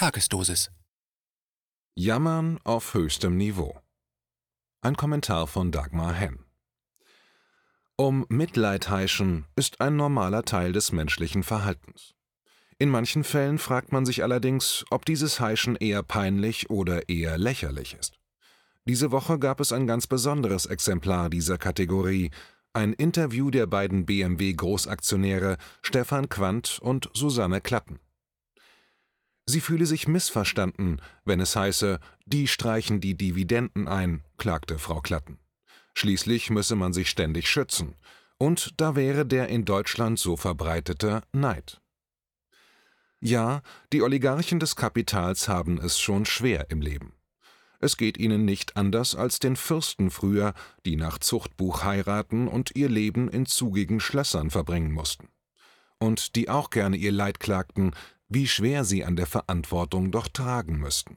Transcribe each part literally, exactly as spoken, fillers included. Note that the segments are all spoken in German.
Tagesdosis. Jammern auf höchstem Niveau. Ein Kommentar von Dagmar Henn. Um Mitleid heischen ist ein normaler Teil des menschlichen Verhaltens. In manchen Fällen fragt man sich allerdings, ob dieses Heischen eher peinlich oder eher lächerlich ist. Diese Woche gab es ein ganz besonderes Exemplar dieser Kategorie, ein Interview der beiden B M W-Großaktionäre Stefan Quandt und Susanne Klatten. Sie fühle sich missverstanden, wenn es heiße, die streichen die Dividenden ein, klagte Frau Klatten. Schließlich müsse man sich ständig schützen. Und da wäre der in Deutschland so verbreitete Neid. Ja, die Oligarchen des Kapitals haben es schon schwer im Leben. Es geht ihnen nicht anders als den Fürsten früher, die nach Zuchtbuch heiraten und ihr Leben in zugigen Schlössern verbringen mussten. Und die auch gerne ihr Leid klagten, wie schwer sie an der Verantwortung doch tragen müssten.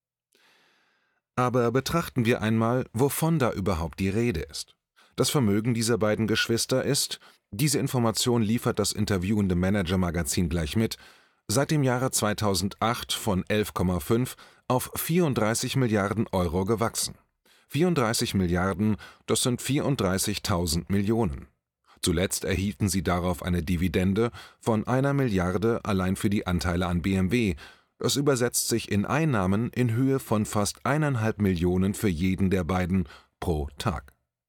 Aber betrachten wir einmal, wovon da überhaupt die Rede ist. Das Vermögen dieser beiden Geschwister ist, diese Information liefert das interviewende Manager-Magazin gleich mit, seit dem Jahre zweitausendacht von elf Komma fünf auf vierunddreißig Milliarden Euro gewachsen. vierunddreißig Milliarden, das sind vierunddreißigtausend Millionen. Zuletzt erhielten sie darauf eine Dividende von einer Milliarde allein für die Anteile an B M W. Das übersetzt sich in Einnahmen in Höhe von fast eineinhalb Millionen für jeden der beiden pro Tag.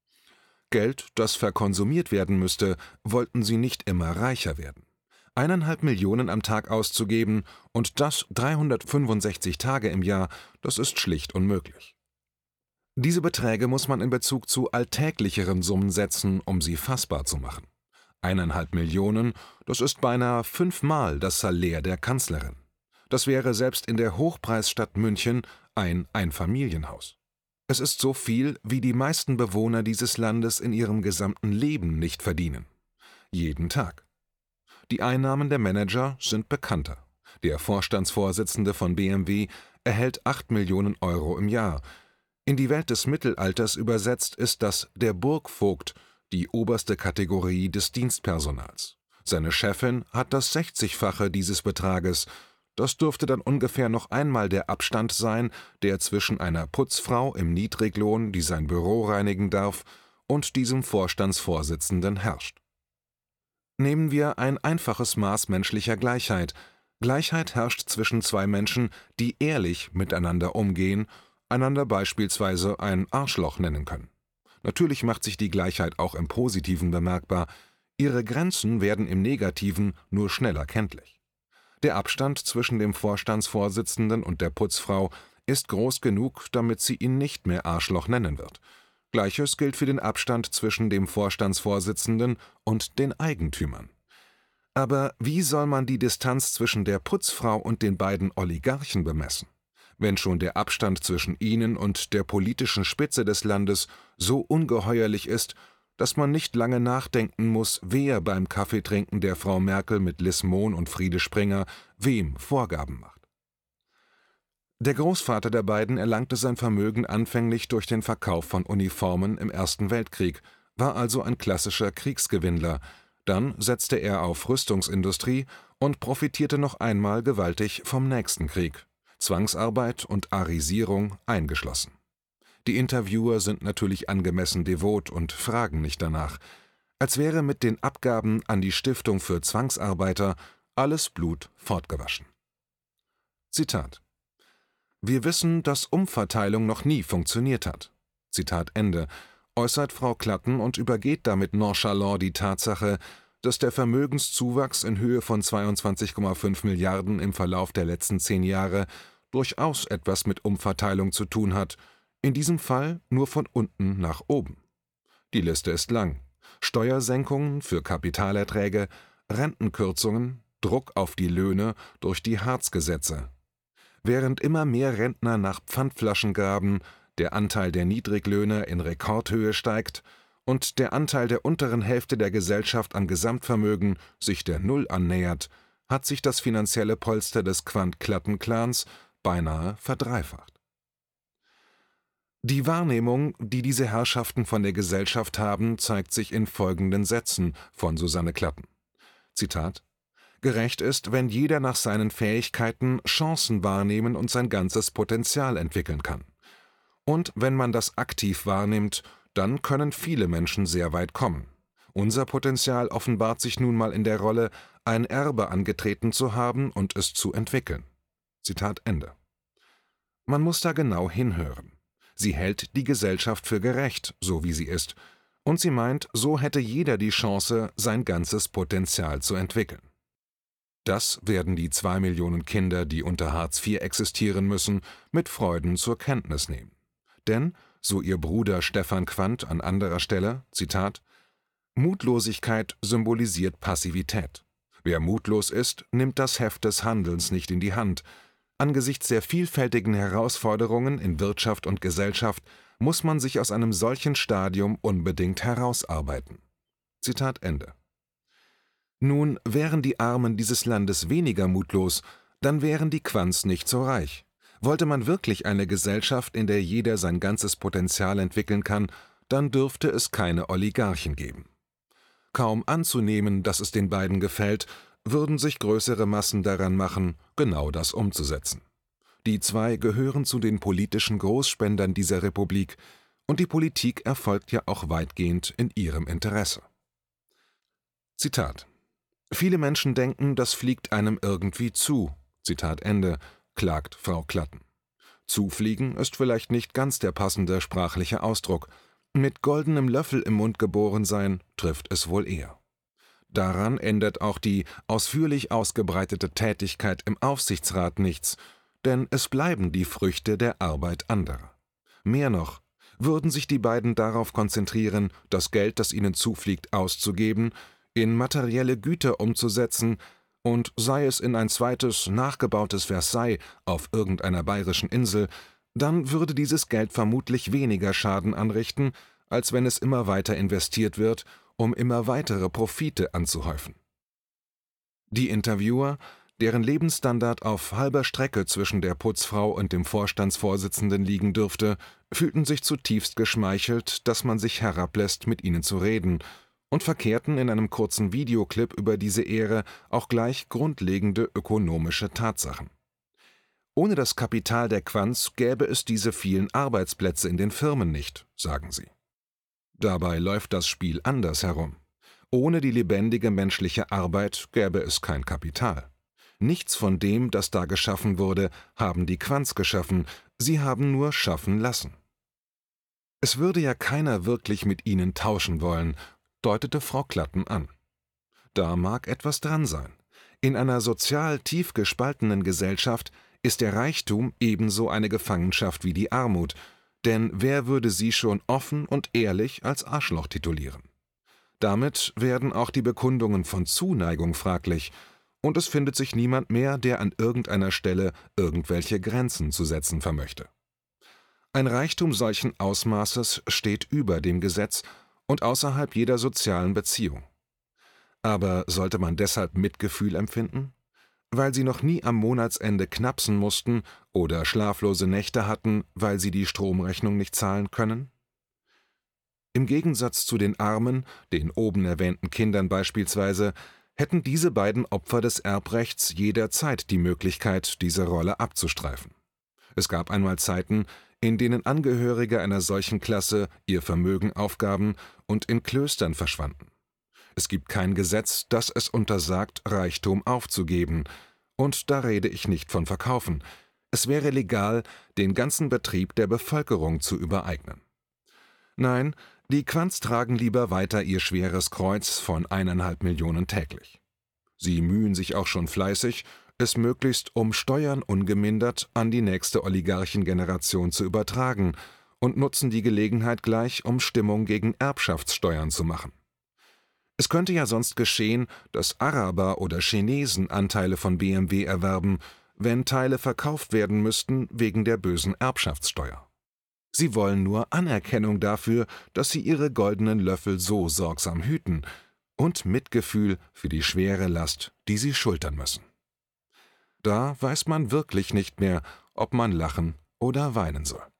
Geld, das verkonsumiert werden müsste, wollten sie nicht immer reicher werden. Eineinhalb Millionen am Tag auszugeben und das dreihundertfünfundsechzig Tage im Jahr, das ist schlicht unmöglich. Diese Beträge muss man in Bezug zu alltäglicheren Summen setzen, um sie fassbar zu machen. Eineinhalb Millionen, das ist beinahe fünfmal das Salär der Kanzlerin. Das wäre selbst in der Hochpreisstadt München ein Einfamilienhaus. Es ist so viel, wie die meisten Bewohner dieses Landes in ihrem gesamten Leben nicht verdienen. Jeden Tag. Die Einnahmen der Manager sind bekannter. Der Vorstandsvorsitzende von B M W erhält acht Millionen Euro im Jahr. In die Welt des Mittelalters übersetzt ist das der Burgvogt, die oberste Kategorie des Dienstpersonals. Seine Chefin hat das sechzigfache dieses Betrages. Das dürfte dann ungefähr noch einmal der Abstand sein, der zwischen einer Putzfrau im Niedriglohn, die sein Büro reinigen darf, und diesem Vorstandsvorsitzenden herrscht. Nehmen wir ein einfaches Maß menschlicher Gleichheit. Gleichheit herrscht zwischen zwei Menschen, die ehrlich miteinander umgehen, einander beispielsweise ein Arschloch nennen können. Natürlich macht sich die Gleichheit auch im Positiven bemerkbar. Ihre Grenzen werden im Negativen nur schneller kenntlich. Der Abstand zwischen dem Vorstandsvorsitzenden und der Putzfrau ist groß genug, damit sie ihn nicht mehr Arschloch nennen wird. Gleiches gilt für den Abstand zwischen dem Vorstandsvorsitzenden und den Eigentümern. Aber wie soll man die Distanz zwischen der Putzfrau und den beiden Oligarchen bemessen? Wenn schon der Abstand zwischen ihnen und der politischen Spitze des Landes so ungeheuerlich ist, dass man nicht lange nachdenken muss, wer beim Kaffeetrinken der Frau Merkel mit Liz Mohn und Friede Springer wem Vorgaben macht. Der Großvater der beiden erlangte sein Vermögen anfänglich durch den Verkauf von Uniformen im Ersten Weltkrieg, war also ein klassischer Kriegsgewinnler. Dann setzte er auf Rüstungsindustrie und profitierte noch einmal gewaltig vom nächsten Krieg. Zwangsarbeit und Arisierung eingeschlossen. Die Interviewer sind natürlich angemessen devot und fragen nicht danach, als wäre mit den Abgaben an die Stiftung für Zwangsarbeiter alles Blut fortgewaschen. Zitat: Wir wissen, dass Umverteilung noch nie funktioniert hat. Zitat Ende, äußert Frau Klatten und übergeht damit nonchalant die Tatsache, dass der Vermögenszuwachs in Höhe von zweiundzwanzig Komma fünf Milliarden im Verlauf der letzten zehn Jahre durchaus etwas mit Umverteilung zu tun hat, in diesem Fall nur von unten nach oben. Die Liste ist lang. Steuersenkungen für Kapitalerträge, Rentenkürzungen, Druck auf die Löhne durch die Hartz-Gesetze. Während immer mehr Rentner nach Pfandflaschen graben, der Anteil der Niedriglöhner in Rekordhöhe steigt und der Anteil der unteren Hälfte der Gesellschaft an Gesamtvermögen sich der Null annähert, hat sich das finanzielle Polster des Quandt-Klatten-Clans beinahe verdreifacht. Die Wahrnehmung, die diese Herrschaften von der Gesellschaft haben, zeigt sich in folgenden Sätzen von Susanne Klatten. Zitat: Gerecht ist, wenn jeder nach seinen Fähigkeiten Chancen wahrnehmen und sein ganzes Potenzial entwickeln kann. Und wenn man das aktiv wahrnimmt, dann können viele Menschen sehr weit kommen. Unser Potenzial offenbart sich nun mal in der Rolle, ein Erbe angetreten zu haben und es zu entwickeln. Zitat Ende. Man muss da genau hinhören. Sie hält die Gesellschaft für gerecht, so wie sie ist, und sie meint, so hätte jeder die Chance, sein ganzes Potenzial zu entwickeln. Das werden die zwei Millionen Kinder, die unter Hartz vier existieren müssen, mit Freuden zur Kenntnis nehmen. Denn, so ihr Bruder Stefan Quandt an anderer Stelle, Zitat, Mutlosigkeit symbolisiert Passivität. Wer mutlos ist, nimmt das Heft des Handelns nicht in die Hand. Angesichts der vielfältigen Herausforderungen in Wirtschaft und Gesellschaft muss man sich aus einem solchen Stadium unbedingt herausarbeiten. Zitat Ende. Nun, wären die Armen dieses Landes weniger mutlos, dann wären die Quandts nicht so reich. Wollte man wirklich eine Gesellschaft, in der jeder sein ganzes Potenzial entwickeln kann, dann dürfte es keine Oligarchen geben. Kaum anzunehmen, dass es den beiden gefällt, würden sich größere Massen daran machen, genau das umzusetzen. Die zwei gehören zu den politischen Großspendern dieser Republik, und die Politik erfolgt ja auch weitgehend in ihrem Interesse. Zitat: Viele Menschen denken, das fliegt einem irgendwie zu. Zitat Ende, klagt Frau Klatten. Zufliegen ist vielleicht nicht ganz der passende sprachliche Ausdruck. Mit goldenem Löffel im Mund geboren sein, trifft es wohl eher. Daran ändert auch die ausführlich ausgebreitete Tätigkeit im Aufsichtsrat nichts, denn es bleiben die Früchte der Arbeit anderer. Mehr noch, würden sich die beiden darauf konzentrieren, das Geld, das ihnen zufliegt, auszugeben, in materielle Güter umzusetzen und sei es in ein zweites, nachgebautes Versailles auf irgendeiner bayerischen Insel, dann würde dieses Geld vermutlich weniger Schaden anrichten, als wenn es immer weiter investiert wird, um immer weitere Profite anzuhäufen. Die Interviewer, deren Lebensstandard auf halber Strecke zwischen der Putzfrau und dem Vorstandsvorsitzenden liegen dürfte, fühlten sich zutiefst geschmeichelt, dass man sich herablässt, mit ihnen zu reden, und verkehrten in einem kurzen Videoclip über diese Ehre auch gleich grundlegende ökonomische Tatsachen. Ohne das Kapital der Quandts gäbe es diese vielen Arbeitsplätze in den Firmen nicht, sagen sie. Dabei läuft das Spiel anders herum. Ohne die lebendige menschliche Arbeit gäbe es kein Kapital. Nichts von dem, das da geschaffen wurde, haben die Quandts geschaffen, sie haben nur schaffen lassen. Es würde ja keiner wirklich mit ihnen tauschen wollen, deutete Frau Klatten an. Da mag etwas dran sein. In einer sozial tief gespaltenen Gesellschaft ist der Reichtum ebenso eine Gefangenschaft wie die Armut, denn wer würde sie schon offen und ehrlich als Arschloch titulieren? Damit werden auch die Bekundungen von Zuneigung fraglich, und es findet sich niemand mehr, der an irgendeiner Stelle irgendwelche Grenzen zu setzen vermöchte. Ein Reichtum solchen Ausmaßes steht über dem Gesetz und außerhalb jeder sozialen Beziehung. Aber sollte man deshalb Mitgefühl empfinden? Weil sie noch nie am Monatsende knapsen mussten oder schlaflose Nächte hatten, weil sie die Stromrechnung nicht zahlen können? Im Gegensatz zu den Armen, den oben erwähnten Kindern beispielsweise, hätten diese beiden Opfer des Erbrechts jederzeit die Möglichkeit, diese Rolle abzustreifen. Es gab einmal Zeiten, in denen Angehörige einer solchen Klasse ihr Vermögen aufgaben und in Klöstern verschwanden. Es gibt kein Gesetz, das es untersagt, Reichtum aufzugeben. Und da rede ich nicht von verkaufen. Es wäre legal, den ganzen Betrieb der Bevölkerung zu übereignen. Nein, die Quandts tragen lieber weiter ihr schweres Kreuz von eineinhalb Millionen täglich. Sie mühen sich auch schon fleißig, es möglichst um Steuern ungemindert an die nächste Oligarchengeneration zu übertragen und nutzen die Gelegenheit gleich, um Stimmung gegen Erbschaftssteuern zu machen. Es könnte ja sonst geschehen, dass Araber oder Chinesen Anteile von B M W erwerben, wenn Teile verkauft werden müssten wegen der bösen Erbschaftssteuer. Sie wollen nur Anerkennung dafür, dass sie ihre goldenen Löffel so sorgsam hüten, und Mitgefühl für die schwere Last, die sie schultern müssen. Da weiß man wirklich nicht mehr, ob man lachen oder weinen soll.